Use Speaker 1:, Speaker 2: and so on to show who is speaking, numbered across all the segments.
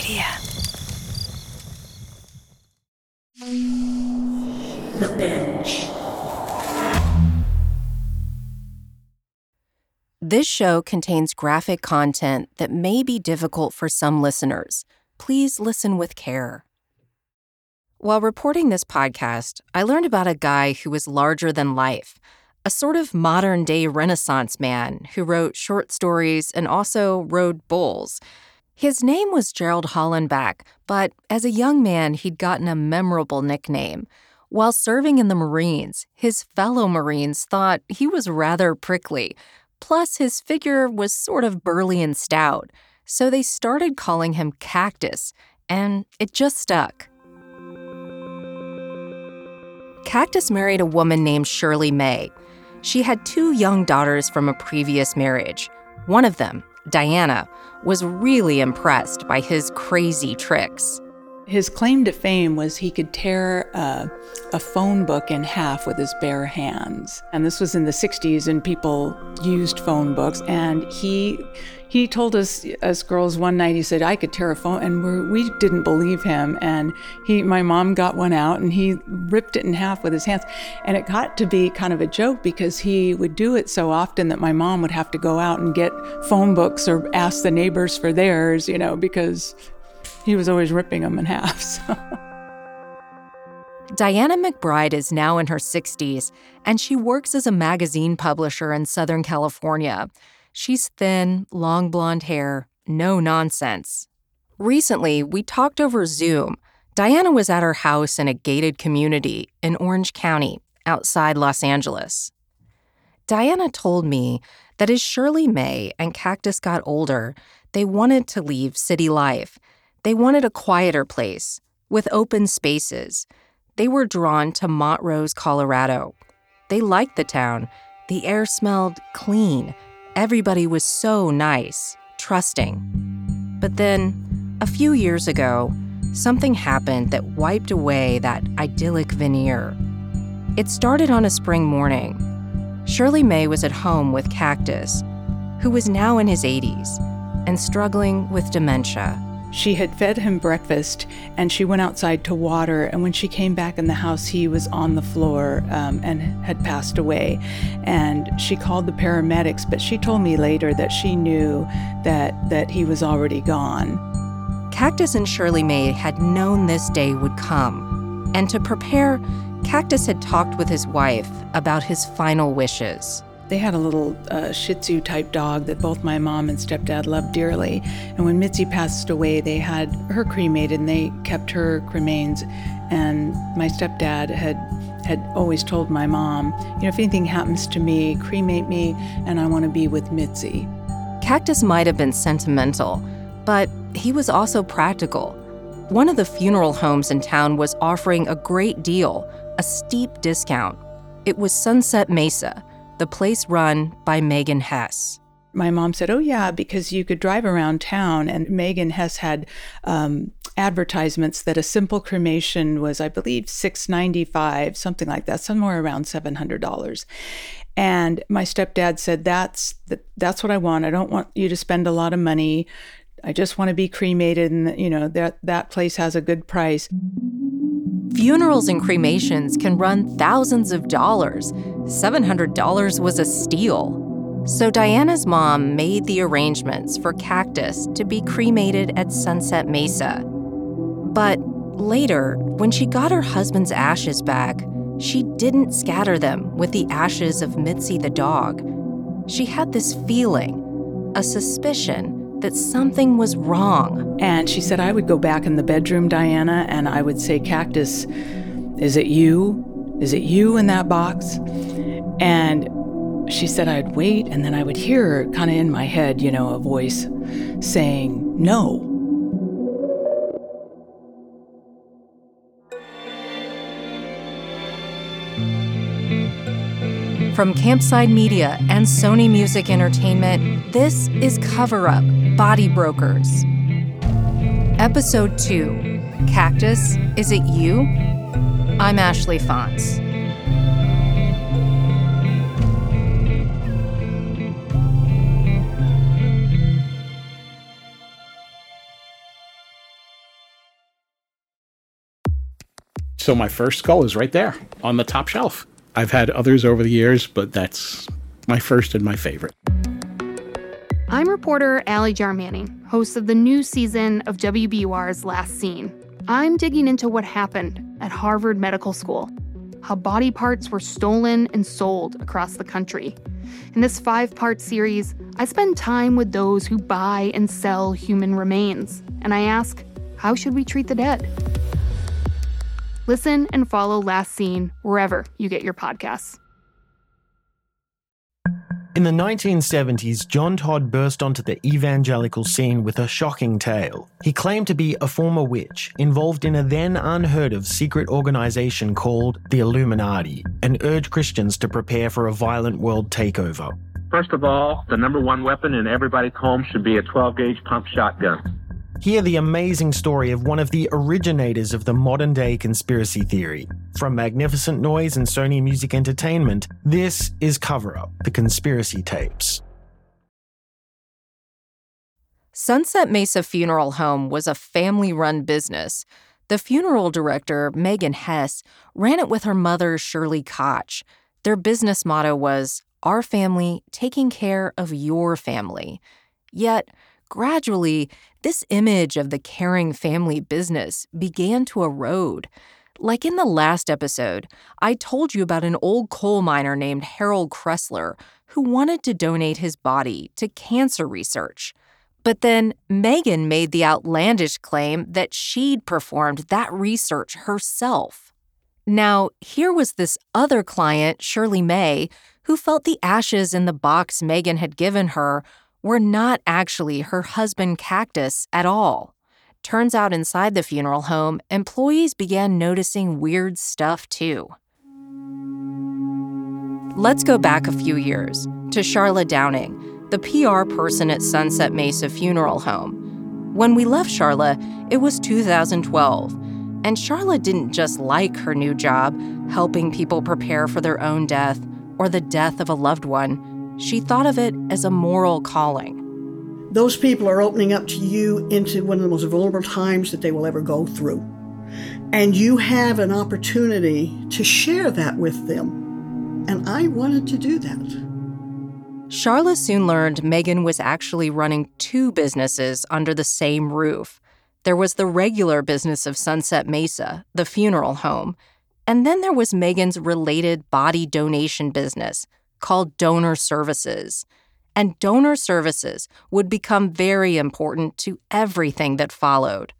Speaker 1: Media.
Speaker 2: The Binge.
Speaker 1: This show contains graphic content that may be difficult for some listeners. Please listen with care. While reporting this podcast, I learned about a guy who was larger than life, a sort of modern-day Renaissance man who wrote short stories and also rode bulls. His name was Gerald Hollenbach, but as a young man, he'd gotten a memorable nickname. While serving in the Marines, his fellow Marines thought he was rather prickly. Plus, his figure was sort of burly and stout, so they started calling him Cactus, and it just stuck. Cactus married a woman named Shirley May. She had 2 young daughters from a previous marriage. One of them, Diana, was really impressed by his crazy tricks.
Speaker 3: His claim to fame was he could tear a phone book in half with his bare hands. And this was in the 60s, and people used phone books. And he told us girls one night, he said, I could tear a phone. And we didn't believe him. And my mom got one out, and he ripped it in half with his hands. And it got to be kind of a joke because he would do it so often that my mom would have to go out and get phone books or ask the neighbors for theirs, because he was always ripping them in half. So.
Speaker 1: Diana McBride is now in her 60s, and she works as a magazine publisher in Southern California. She's thin, long blonde hair, no nonsense. Recently, we talked over Zoom. Diana was at her house in a gated community in Orange County, outside Los Angeles. Diana told me that as Shirley May and Cactus got older, they wanted to leave city life. They wanted a quieter place, with open spaces. They were drawn to Montrose, Colorado. They liked the town. The air smelled clean. Everybody was so nice, trusting. But then, a few years ago, something happened that wiped away that idyllic veneer. It started on a spring morning. Shirley May was at home with Cactus, who was now in his 80s and struggling with dementia.
Speaker 3: She had fed him breakfast, and she went outside to water, and when she came back in the house, he was on the floor and had passed away. And she called the paramedics, but she told me later that she knew that he was already gone.
Speaker 1: Cactus and Shirley May had known this day would come, and to prepare, Cactus had talked with his wife about his final wishes.
Speaker 3: They had a little Shih Tzu-type dog that both my mom and stepdad loved dearly. And when Mitzi passed away, they had her cremated, and they kept her cremains. And my stepdad had always told my mom, if anything happens to me, cremate me, and I want to be with Mitzi.
Speaker 1: Cactus might have been sentimental, but he was also practical. One of the funeral homes in town was offering a great deal, a steep discount. It was Sunset Mesa, the place run by Megan Hess.
Speaker 3: My mom said, oh yeah, because you could drive around town, and Megan Hess had advertisements that a simple cremation was, I believe, $695, something like that, somewhere around $700. And my stepdad said, that's what I want. I don't want you to spend a lot of money. I just want to be cremated, and that place has a good price.
Speaker 1: Funerals and cremations can run thousands of dollars. $700 was a steal. So Diana's mom made the arrangements for Cactus to be cremated at Sunset Mesa. But later, when she got her husband's ashes back, she didn't scatter them with the ashes of Mitzi the dog. She had this feeling, a suspicion, that something was wrong.
Speaker 3: And she said, I would go back in the bedroom, Diana, and I would say, Cactus, is it you? Is it you in that box? And she said I'd wait, and then I would hear kind of in my head, a voice saying, no.
Speaker 1: From Campside Media and Sony Music Entertainment, this is Cover Up, Body Brokers. Episode 2, Cactus, Is It You? I'm Ashley Fonts.
Speaker 4: So my first skull is right there on the top shelf. I've had others over the years, but that's my first and my favorite.
Speaker 5: I'm reporter Allie Jarmanning, host of the new season of WBUR's Last Seen. I'm digging into what happened at Harvard Medical School, how body parts were stolen and sold across the country. In this 5-part series, I spend time with those who buy and sell human remains, and I ask, how should we treat the dead? Listen and follow Last Seen wherever you get your podcasts.
Speaker 6: In the 1970s, John Todd burst onto the evangelical scene with a shocking tale. He claimed to be a former witch involved in a then unheard of secret organization called the Illuminati and urged Christians to prepare for a violent world takeover.
Speaker 7: First of all, the number one weapon in everybody's home should be a 12-gauge pump shotgun.
Speaker 6: Hear the amazing story of one of the originators of the modern-day conspiracy theory. From Magnificent Noise and Sony Music Entertainment, this is Cover Up, the conspiracy tapes.
Speaker 1: Sunset Mesa Funeral Home was a family-run business. The funeral director, Megan Hess, ran it with her mother, Shirley Koch. Their business motto was, "Our family, taking care of your family." Yet, gradually, this image of the caring family business began to erode. Like in the last episode, I told you about an old coal miner named Harold Kressler who wanted to donate his body to cancer research. But then Megan made the outlandish claim that she'd performed that research herself. Now, here was this other client, Shirley May, who felt the ashes in the box Megan had given her were not actually her husband Cactus at all. Turns out inside the funeral home, employees began noticing weird stuff too. Let's go back a few years to Charla Downing, the PR person at Sunset Mesa Funeral Home. When we left Charla, it was 2012, and Charla didn't just like her new job, helping people prepare for their own death or the death of a loved one. She thought of it as a moral calling.
Speaker 2: Those people are opening up to you into one of the most vulnerable times that they will ever go through. And you have an opportunity to share that with them. And I wanted to do that.
Speaker 1: Charla soon learned Megan was actually running 2 businesses under the same roof. There was the regular business of Sunset Mesa, the funeral home, and then there was Megan's related body donation business called Donor Services. And Donor Services would become very important to everything that followed.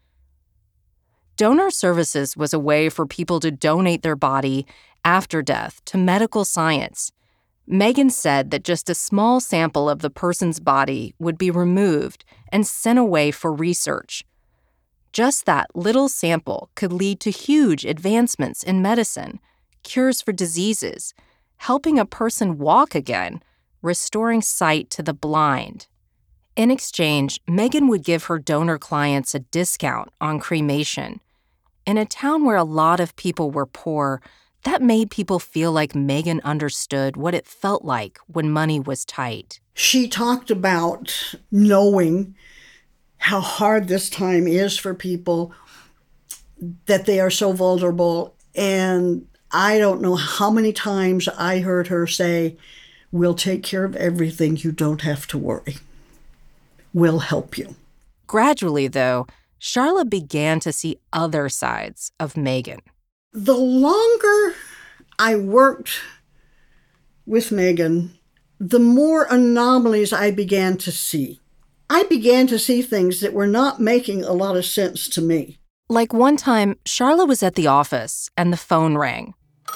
Speaker 1: Donor Services was a way for people to donate their body after death to medical science. Megan said that just a small sample of the person's body would be removed and sent away for research. Just that little sample could lead to huge advancements in medicine, cures for diseases, helping a person walk again, restoring sight to the blind. In exchange, Megan would give her donor clients a discount on cremation. In a town where a lot of people were poor, that made people feel like Megan understood what it felt like when money was tight.
Speaker 2: She talked about knowing how hard this time is for people, that they are so vulnerable, and I don't know how many times I heard her say, "We'll take care of everything. You don't have to worry. We'll help you."
Speaker 1: Gradually, though, Charla began to see other sides of Megan.
Speaker 2: The longer I worked with Megan, the more anomalies I began to see. I began to see things that were not making a lot of sense to me.
Speaker 1: Like one time, Charla was at the office and the phone rang.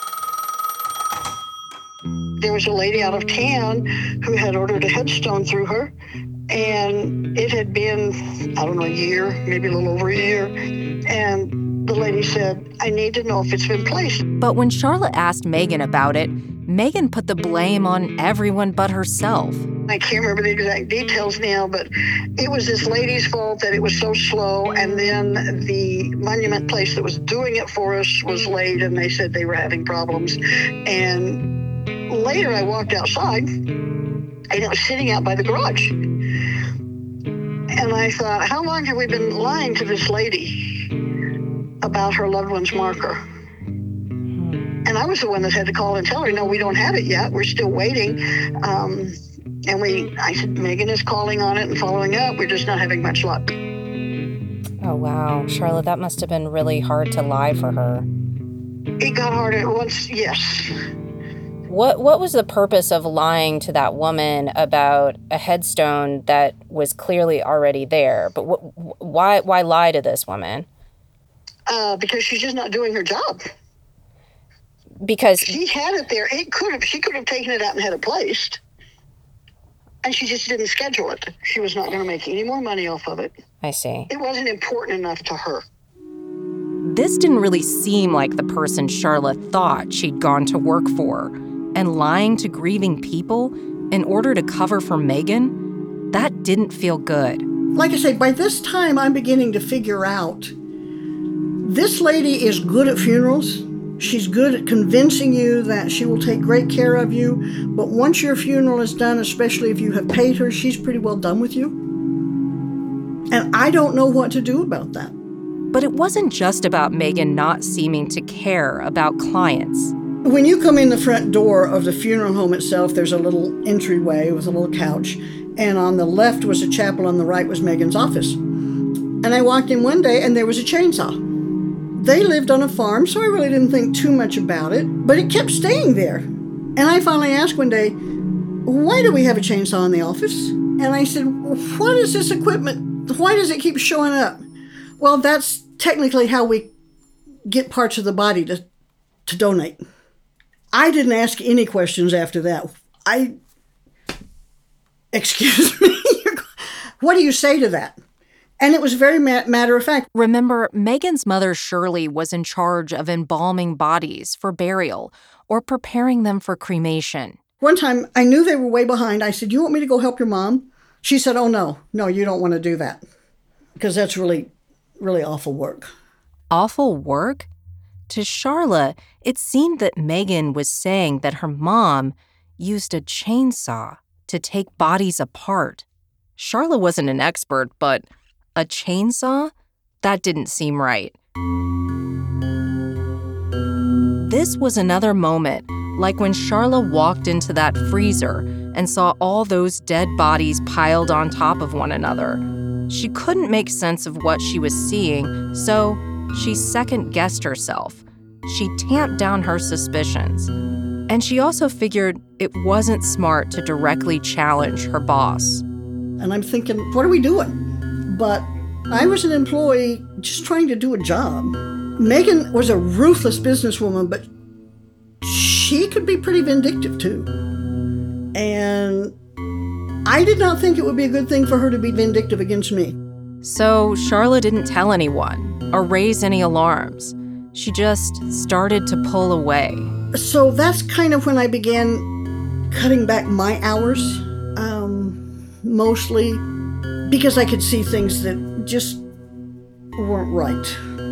Speaker 8: There was a lady out of town who had ordered a headstone through her, and it had been, I don't know, a year, maybe a little over a year. And the lady said, "I need to know if it's been placed."
Speaker 1: But when Charla asked Megan about it, Megan put the blame on everyone but herself.
Speaker 8: I can't remember the exact details now, but it was this lady's fault that it was so slow, and then the monument place that was doing it for us was late, and they said they were having problems. And later I walked outside, and it was sitting out by the garage. And I thought, how long have we been lying to this lady about her loved one's marker. And I was the one that had to call and tell her, no, we don't have it yet. We're still waiting. I said, Megan is calling on it and following up. We're just not having much luck.
Speaker 1: Oh, wow. Charlotte, that must have been really hard to lie for her.
Speaker 8: It got harder once, yes.
Speaker 1: What was the purpose of lying to that woman about a headstone that was clearly already there? But why lie to this woman?
Speaker 8: Because she's just not doing her job.
Speaker 1: Because
Speaker 8: she had it there. She could have taken it out and had it placed. And she just didn't schedule it. She was not going to make any more money off of it.
Speaker 1: I see.
Speaker 8: It wasn't important enough to her.
Speaker 1: This didn't really seem like the person Charlotte thought she'd gone to work for. And lying to grieving people in order to cover for Megan, that didn't feel good.
Speaker 2: Like I say, by this time, I'm beginning to figure out this lady is good at funerals. She's good at convincing you that she will take great care of you. But once your funeral is done, especially if you have paid her, she's pretty well done with you. And I don't know what to do about that.
Speaker 1: But it wasn't just about Megan not seeming to care about clients.
Speaker 2: When you come in the front door of the funeral home itself, there's a little entryway with a little couch. And on the left was a chapel, on the right was Megan's office. And I walked in one day and there was a chainsaw. They lived on a farm, so I really didn't think too much about it, but it kept staying there. And I finally asked one day, why do we have a chainsaw in the office? And I said, what is this equipment? Why does it keep showing up? Well, that's technically how we get parts of the body to donate. I didn't ask any questions after that. Excuse me, what do you say to that? And it was very matter of fact.
Speaker 1: Remember, Megan's mother, Shirley, was in charge of embalming bodies for burial or preparing them for cremation.
Speaker 2: One time, I knew they were way behind. I said, you want me to go help your mom? She said, oh, no, you don't want to do that. Because that's really, really awful work.
Speaker 1: Awful work? To Charla, it seemed that Megan was saying that her mom used a chainsaw to take bodies apart. Charla wasn't an expert, but a chainsaw? That didn't seem right. This was another moment, like when Charla walked into that freezer and saw all those dead bodies piled on top of one another. She couldn't make sense of what she was seeing, so she second-guessed herself. She tamped down her suspicions. And she also figured it wasn't smart to directly challenge her boss.
Speaker 2: And I'm thinking, what are we doing? But I was an employee just trying to do a job. Megan was a ruthless businesswoman, but she could be pretty vindictive too. And I did not think it would be a good thing for her to be vindictive against me.
Speaker 1: So Charla didn't tell anyone or raise any alarms. She just started to pull away.
Speaker 2: So that's kind of when I began cutting back my hours, mostly because I could see things that just weren't right.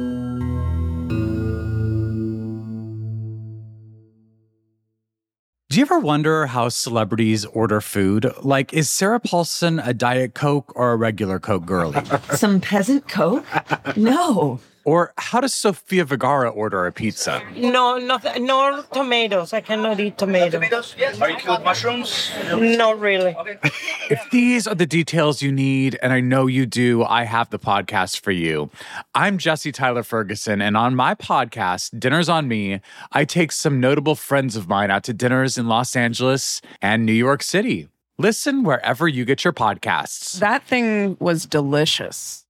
Speaker 9: Do you ever wonder how celebrities order food? Like, is Sarah Paulson a Diet Coke or a regular Coke girlie?
Speaker 10: Some peasant Coke? No.
Speaker 9: Or how does Sofia Vergara order a pizza?
Speaker 11: No tomatoes. I cannot eat tomatoes.
Speaker 12: Yes. Are you cool with mushrooms?
Speaker 11: Not really.
Speaker 9: If these are the details you need, and I know you do, I have the podcast for you. I'm Jesse Tyler Ferguson, and on my podcast, Dinners on Me, I take some notable friends of mine out to dinners in Los Angeles and New York City. Listen wherever you get your podcasts.
Speaker 10: That thing was delicious.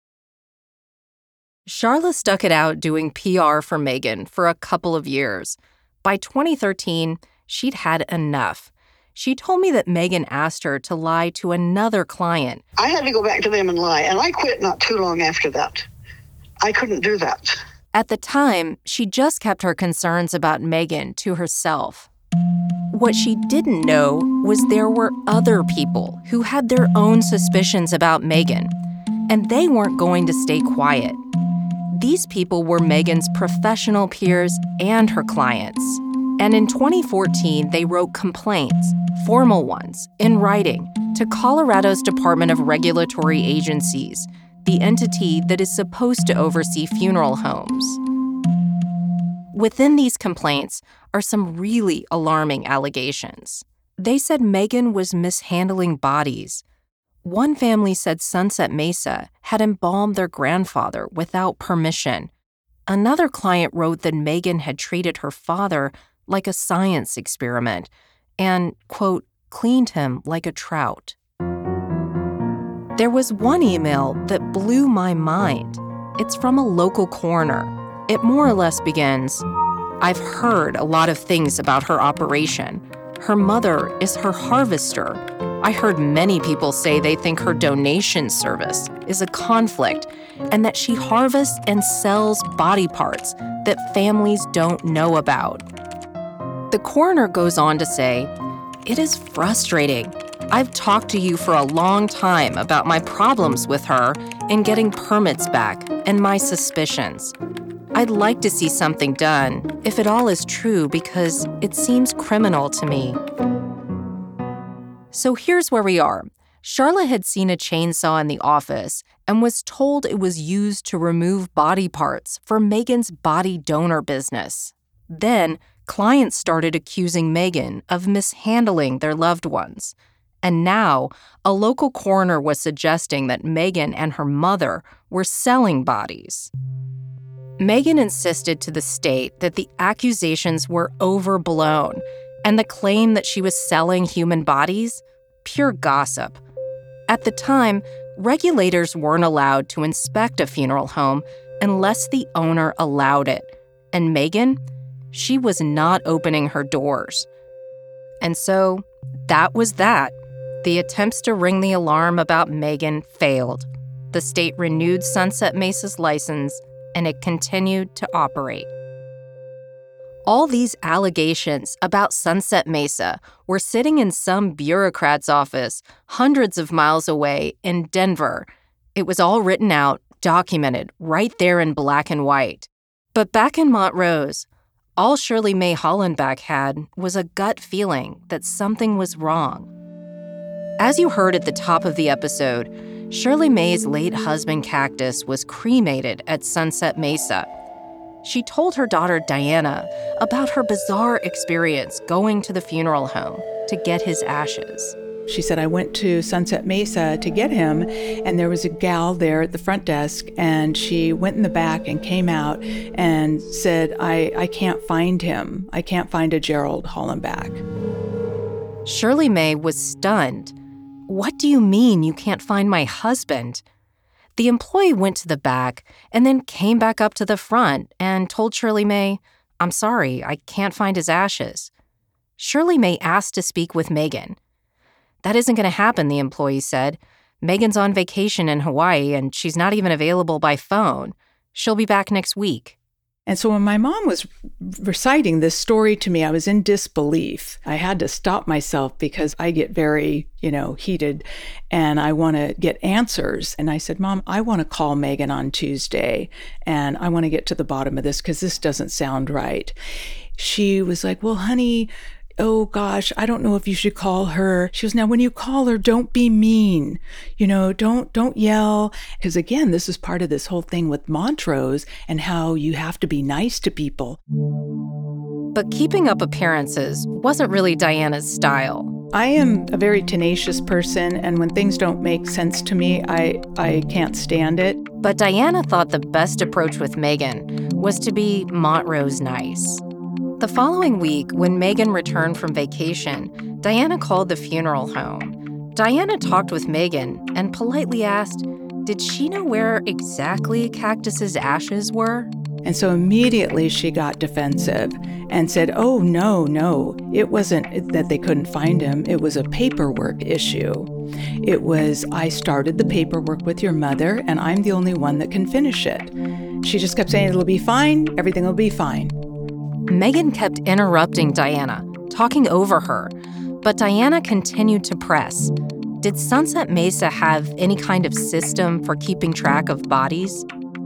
Speaker 1: Charla stuck it out doing PR for Megan for a couple of years. By 2013, she'd had enough. She told me that Megan asked her to lie to another client.
Speaker 8: I had to go back to them and lie, and I quit not too long after that. I couldn't do that.
Speaker 1: At the time, she just kept her concerns about Megan to herself. What she didn't know was there were other people who had their own suspicions about Megan, and they weren't going to stay quiet. These people were Megan's professional peers and her clients. And in 2014, they wrote complaints, formal ones, in writing, to Colorado's Department of Regulatory Agencies, the entity that is supposed to oversee funeral homes. Within these complaints are some really alarming allegations. They said Megan was mishandling bodies. One family said Sunset Mesa had embalmed their grandfather without permission. Another client wrote that Megan had treated her father like a science experiment and, quote, cleaned him like a trout. There was one email that blew my mind. It's from a local coroner. It more or less begins, "I've heard a lot of things about her operation. Her mother is her harvester. I heard many people say they think her donation service is a conflict and that she harvests and sells body parts that families don't know about." The coroner goes on to say, "It is frustrating. I've talked to you for a long time about my problems with her in getting permits back and my suspicions. I'd like to see something done, if it all is true, because it seems criminal to me." So here's where we are. Charlotte had seen a chainsaw in the office and was told it was used to remove body parts for Megan's body donor business. Then, clients started accusing Megan of mishandling their loved ones. And now, a local coroner was suggesting that Megan and her mother were selling bodies. Megan insisted to the state that the accusations were overblown, and the claim that she was selling human bodies, pure gossip. At the time, regulators weren't allowed to inspect a funeral home unless the owner allowed it. And Megan, she was not opening her doors. And so, that was that. The attempts to ring the alarm about Megan failed. The state renewed Sunset Mesa's license, and it continued to operate. All these allegations about Sunset Mesa were sitting in some bureaucrat's office hundreds of miles away in Denver. It was all written out, documented, right there in black and white. But back in Montrose, all Shirley May Hollenbach had was a gut feeling that something was wrong. As you heard at the top of the episode, Shirley May's late husband Cactus was cremated at Sunset Mesa. She told her daughter Diana about her bizarre experience going to the funeral home to get his ashes.
Speaker 3: She said, "I went to Sunset Mesa to get him, and there was a gal there at the front desk, and she went in the back and came out and said, I can't find him. I can't find a Gerald Hollenbach."
Speaker 1: Shirley May was stunned. "What do you mean you can't find my husband?" The employee went to the back and then came back up to the front and told Shirley May, "I'm sorry, I can't find his ashes." Shirley May asked to speak with Megan. "That isn't going to happen," the employee said. "Megan's on vacation in Hawaii and she's not even available by phone. She'll be back next week."
Speaker 3: And so when my mom was reciting this story to me, I was in disbelief. I had to stop myself because I get very, heated and I want to get answers. And I said, "Mom, I want to call Megan on Tuesday and I want to get to the bottom of this because this doesn't sound right." She was like, "Well, honey, oh gosh, I don't know if you should call her." She goes, "Now, when you call her, don't be mean. Don't yell." Because again, this is part of this whole thing with Montrose and how you have to be nice to people.
Speaker 1: But keeping up appearances wasn't really Diana's style.
Speaker 3: I am a very tenacious person, and when things don't make sense to me, I can't stand it.
Speaker 1: But Diana thought the best approach with Megan was to be Montrose nice. The following week, when Megan returned from vacation, Diana called the funeral home. Diana talked with Megan and politely asked, did she know where exactly Cactus's ashes were?
Speaker 3: And so immediately she got defensive and said, "Oh, no, it wasn't that they couldn't find him. It was a paperwork issue. It was, I started the paperwork with your mother and I'm the only one that can finish it." She just kept saying, "It'll be fine. Everything will be fine."
Speaker 1: Megan kept interrupting Diana, talking over her, but Diana continued to press. Did Sunset Mesa have any kind of system for keeping track of bodies?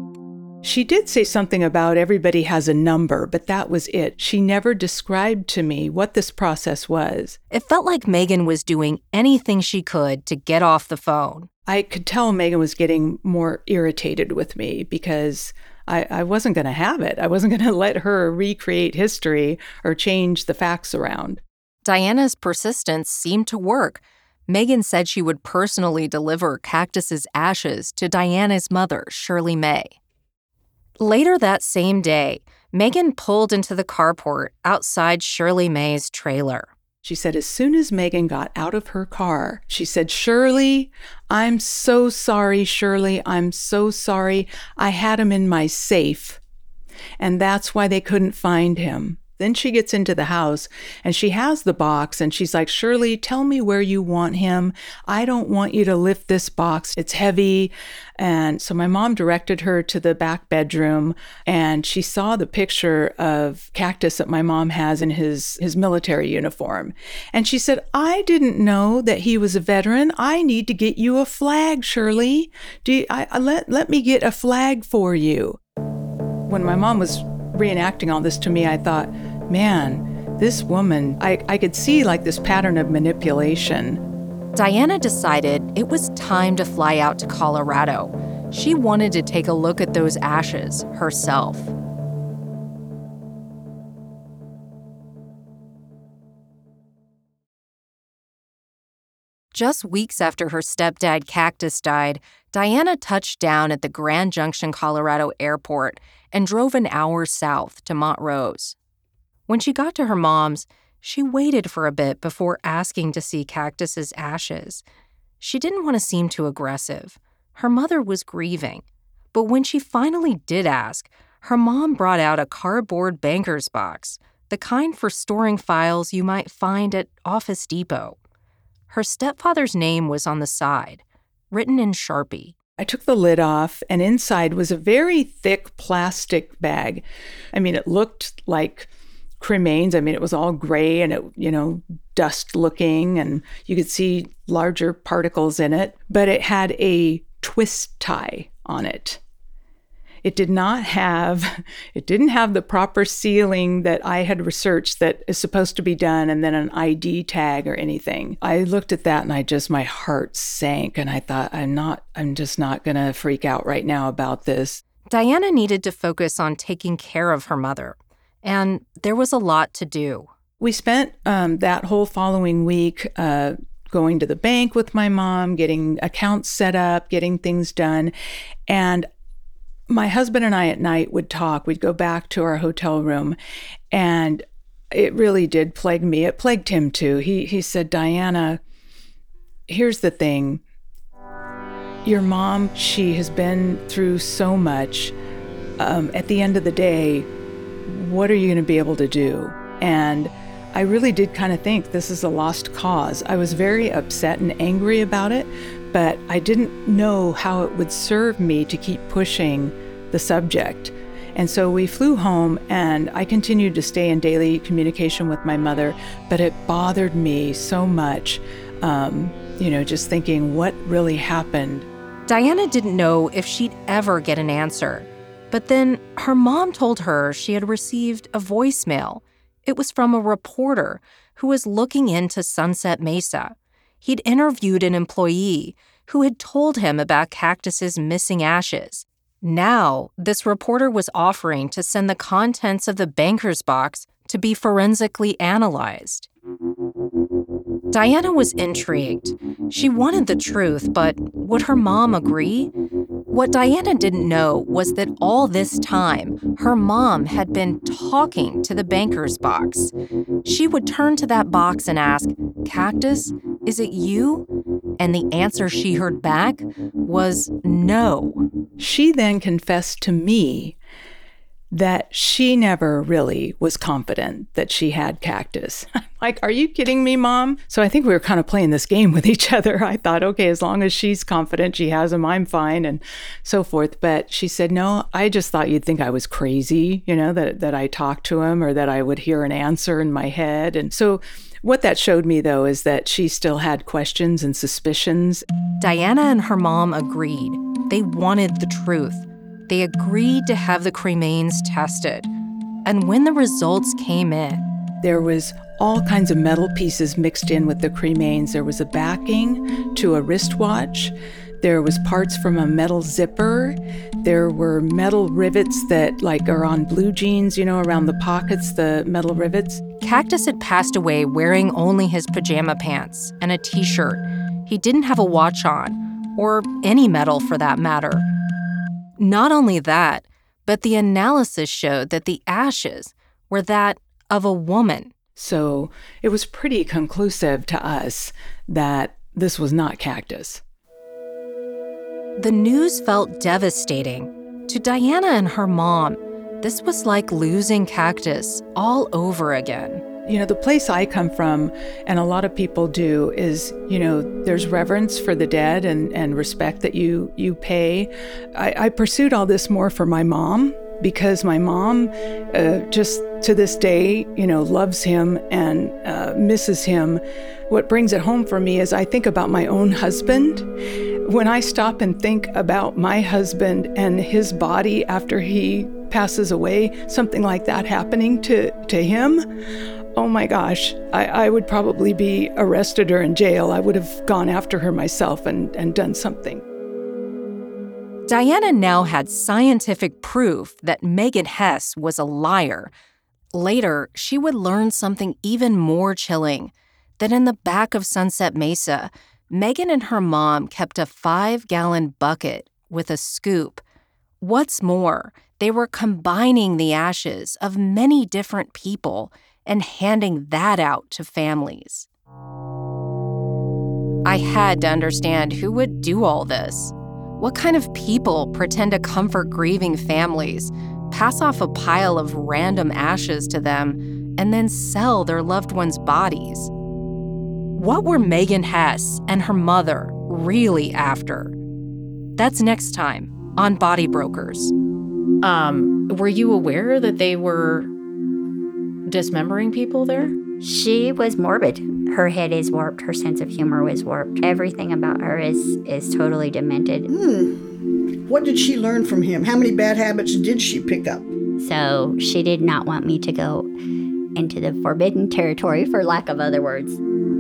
Speaker 3: She did say something about everybody has a number, but that was it. She never described to me what this process was.
Speaker 1: It felt like Megan was doing anything she could to get off the phone.
Speaker 3: I could tell Megan was getting more irritated with me because I wasn't going to have it. I wasn't going to let her recreate history or change the facts around.
Speaker 1: Diana's persistence seemed to work. Megan said she would personally deliver Cactus's ashes to Diana's mother, Shirley May. Later that same day, Megan pulled into the carport outside Shirley May's trailer.
Speaker 3: She said as soon as Megan got out of her car, she said, "Shirley, I'm so sorry, Shirley. I'm so sorry. I had him in my safe, and that's why they couldn't find him." Then she gets into the house and she has the box and she's like, "Shirley, tell me where you want him. I don't want you to lift this box. It's heavy." And so my mom directed her to the back bedroom and she saw the picture of Cactus that my mom has in his military uniform. And she said, "I didn't know that he was a veteran. I need to get you a flag, Shirley. Let me get a flag for you." When my mom was reenacting all this to me, I thought, man, this woman, I could see like this pattern of manipulation.
Speaker 1: Diana decided it was time to fly out to Colorado. She wanted to take a look at those ashes herself. Just weeks after her stepdad Cactus died, Diana touched down at the Grand Junction, Colorado airport and drove an hour south to Montrose. When she got to her mom's, she waited for a bit before asking to see Cactus's ashes. She didn't want to seem too aggressive. Her mother was grieving. But when she finally did ask, her mom brought out a cardboard banker's box, the kind for storing files you might find at Office Depot. Her stepfather's name was on the side, written in Sharpie.
Speaker 3: I took the lid off, and inside was a very thick plastic bag. I mean, it looked like cremains. I mean, it was all gray and it, dust looking, and you could see larger particles in it, but it had a twist tie on it. It didn't have the proper sealing that I had researched that is supposed to be done, and then an ID tag or anything. I looked at that and my heart sank, and I thought, I'm just not going to freak out right now about this.
Speaker 1: Diana needed to focus on taking care of her mother, and there was a lot to do.
Speaker 3: We spent that whole following week going to the bank with my mom, getting accounts set up, getting things done, and my husband and I at night would talk. We'd go back to our hotel room, and it really did plague me. It plagued him too. He said, "Diana, here's the thing. Your mom, she has been through so much. At the end of the day, what are you going to be able to do?" And I really did kind of think this is a lost cause. I was very upset and angry about it, but I didn't know how it would serve me to keep pushing the subject. And so we flew home, and I continued to stay in daily communication with my mother, but it bothered me so much, just thinking what really happened.
Speaker 1: Diana didn't know if she'd ever get an answer, but then her mom told her she had received a voicemail. It was from a reporter who was looking into Sunset Mesa. He'd interviewed an employee who had told him about Cactus's missing ashes. Now, this reporter was offering to send the contents of the banker's box to be forensically analyzed. Diana was intrigued. She wanted the truth, but would her mom agree? What Diana didn't know was that all this time, her mom had been talking to the banker's box. She would turn to that box and ask, "Cactus, is it you?" And the answer she heard back was no.
Speaker 3: She then confessed to me that she never really was confident that she had Cactus. I'm like, "Are you kidding me, Mom?" So I think we were kind of playing this game with each other. I thought, okay, as long as she's confident she has him, I'm fine, and so forth. But she said, "No, I just thought you'd think I was crazy, that I talked to him or that I would hear an answer in my head." And so what that showed me, though, is that she still had questions and suspicions.
Speaker 1: Diana and her mom agreed. They wanted the truth. They agreed to have the cremains tested. And when the results came in,
Speaker 3: there was all kinds of metal pieces mixed in with the cremains. There was a backing to a wristwatch. There was parts from a metal zipper. There were metal rivets that are on blue jeans, around the pockets, the metal rivets.
Speaker 1: Cactus had passed away wearing only his pajama pants and a t-shirt. He didn't have a watch on, or any metal for that matter. Not only that, but the analysis showed that the ashes were that of a woman.
Speaker 3: So it was pretty conclusive to us that this was not Cactus.
Speaker 1: The news felt devastating. To Diana and her mom, this was like losing Cactus all over again.
Speaker 3: The place I come from, and a lot of people do, is, there's reverence for the dead and respect that you pay. I pursued all this more for my mom, because my mom, just to this day, loves him and misses him. What brings it home for me is I think about my own husband. When I stop and think about my husband and his body after he passes away, something like that happening to him, oh my gosh, I would probably be arrested or in jail. I would have gone after her myself and done something.
Speaker 1: Diana now had scientific proof that Megan Hess was a liar. Later, she would learn something even more chilling, that in the back of Sunset Mesa, Megan and her mom kept a 5-gallon bucket with a scoop. What's more, they were combining the ashes of many different people and handing that out to families. I had to understand who would do all this. What kind of people pretend to comfort grieving families, pass off a pile of random ashes to them, and then sell their loved ones' bodies? What were Megan Hess and her mother really after? That's next time on Body Brokers. Were you aware that they were dismembering people there?
Speaker 12: She was morbid. Her head is warped. Her sense of humor was warped. Everything about her is totally demented.
Speaker 2: What did she learn from him? How many bad habits did she pick up?
Speaker 12: So she did not want me to go into the forbidden territory, for lack of other words.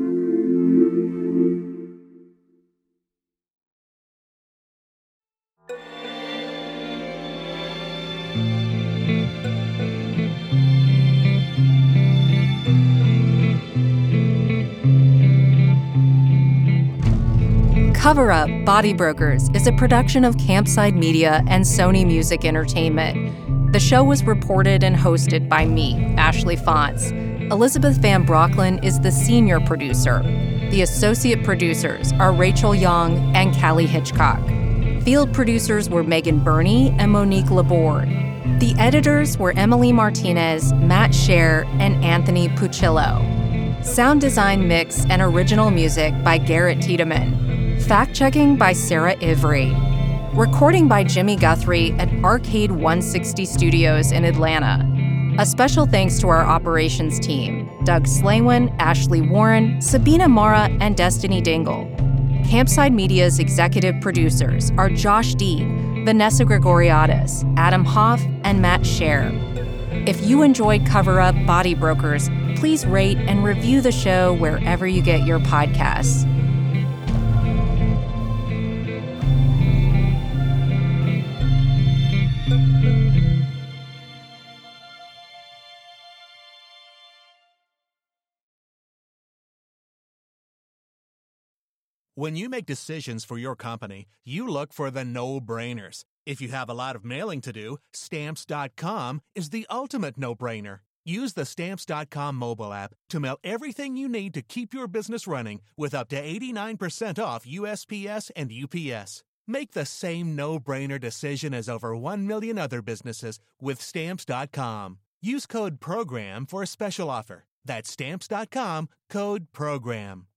Speaker 1: Cover Up Body Brokers is a production of Campside Media and Sony Music Entertainment. The show was reported and hosted by me, Ashley Fonts. Elizabeth Van Brocklin is the senior producer. The associate producers are Rachel Young and Callie Hitchcock. Field producers were Megan Burney and Monique Laborde. The editors were Emily Martinez, Matt Scher, and Anthony Puccillo. Sound design, mix, and original music by Garrett Tiedemann. Fact-checking by Sarah Ivry. Recording by Jimmy Guthrie at Arcade 160 Studios in Atlanta. A special thanks to our operations team, Doug Slaywin, Ashley Warren, Sabina Mara, and Destiny Dingle. Campside Media's executive producers are Josh Dean, Vanessa Gregoriadis, Adam Hoff, and Matt Scher. If you enjoyed Cover Up Body Brokers, please rate and review the show wherever you get your podcasts.
Speaker 13: When you make decisions for your company, you look for the no-brainers. If you have a lot of mailing to do, Stamps.com is the ultimate no-brainer. Use the Stamps.com mobile app to mail everything you need to keep your business running with up to 89% off USPS and UPS. Make the same no-brainer decision as over 1 million other businesses with Stamps.com. Use code PROGRAM for a special offer. That's Stamps.com, code PROGRAM.